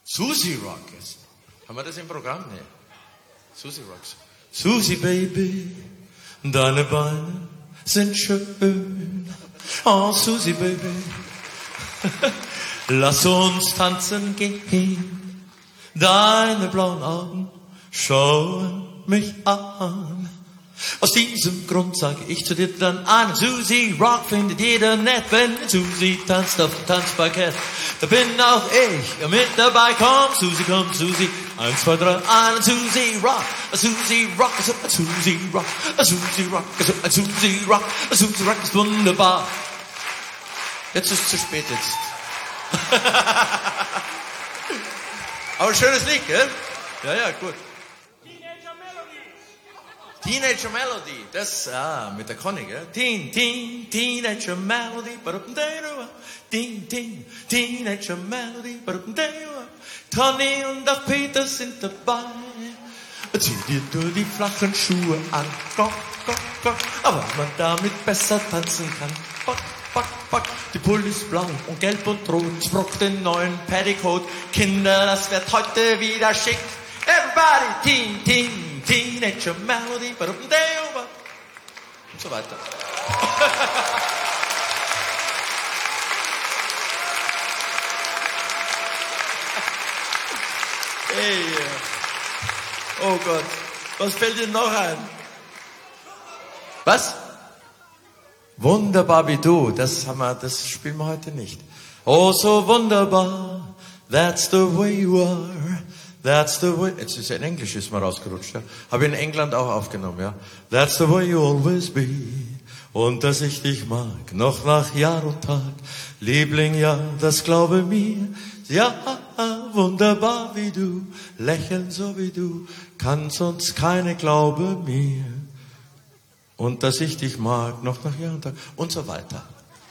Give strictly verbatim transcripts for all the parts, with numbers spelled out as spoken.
Susie Rock. Jetzt. Haben wir das im Programm? Nee. Susie Rock. Susie Baby, deine Beine sind schön. Oh, Susie Baby, lass uns tanzen gehen. Deine blauen Augen schauen mich an. Aus diesem Grund sage ich zu dir dann an, Susie Rock findet jeder nett, wenn Susie tanzt auf dem Tanzparkett. Da bin auch ich mit dabei, komm Susie, komm Susie, eins, zwei, drei, an Susie Rock, Susie Rock, Susie Rock, Susie Rock, Susie Rock, Susie Rock ist wunderbar. Jetzt ist es zu spät jetzt. Aber schönes Lied, gell? Ja, ja, gut. Teenager Melody, das, ah, mit der Conny, gell? Teen, teen, Teenager Melody, teen, teen, Teenager Melody, Conny und auch Peter sind dabei. Zieh dir nur die flachen Schuhe an, gock, gock, gock, aber man damit besser tanzen kann. Bock, bock, bock, die Pullis blau und gelb und rot, Sprock den neuen Petticoat. Kinder, das wird heute wieder schick. Everybody, teen, teen, Teenager Melody, und so weiter. Hey, oh Gott, was fällt dir noch ein? Was? Wunderbar wie du, das haben wir, das spielen wir heute nicht. Oh, so wunderbar, that's the way you are. That's the way, jetzt ist ja in Englisch ist mal rausgerutscht, ja. Habe in England auch aufgenommen, ja. That's the way you always be. Und dass ich dich mag, noch nach Jahr und Tag. Liebling, ja, das glaube mir. Ja, wunderbar wie du, lächeln so wie du, kann sonst keine glaube mir. Und dass ich dich mag, noch nach Jahr und Tag. Und so weiter.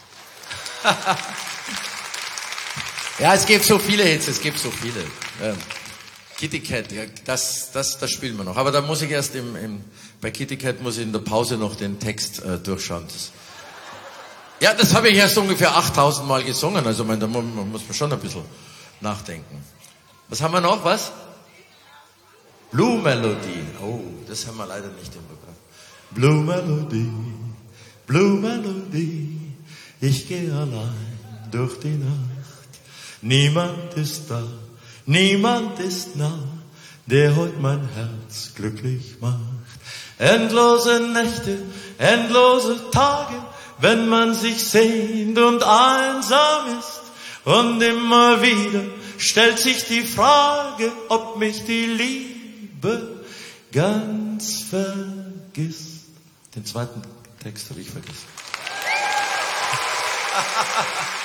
Ja, es gibt so viele Hits, es gibt so viele. Ja. Kitty Cat, ja, das, das, das spielen wir noch. Aber da muss ich erst im, im, bei Kitty Cat muss ich in der Pause noch den Text äh, durchschauen. Das, ja, das habe ich erst ungefähr achttausend Mal gesungen. Also man, da muss, muss man schon ein bisschen nachdenken. Was haben wir noch? Was? Blue Melody. Oh, das haben wir leider nicht im Programm. Blue Melody, Blue Melody. Ich gehe allein durch die Nacht. Niemand ist da. Niemand ist nah, der heute mein Herz glücklich macht. Endlose Nächte, endlose Tage, wenn man sich sehnt und einsam ist. Und immer wieder stellt sich die Frage, ob mich die Liebe ganz vergisst. Den zweiten Text habe ich vergessen.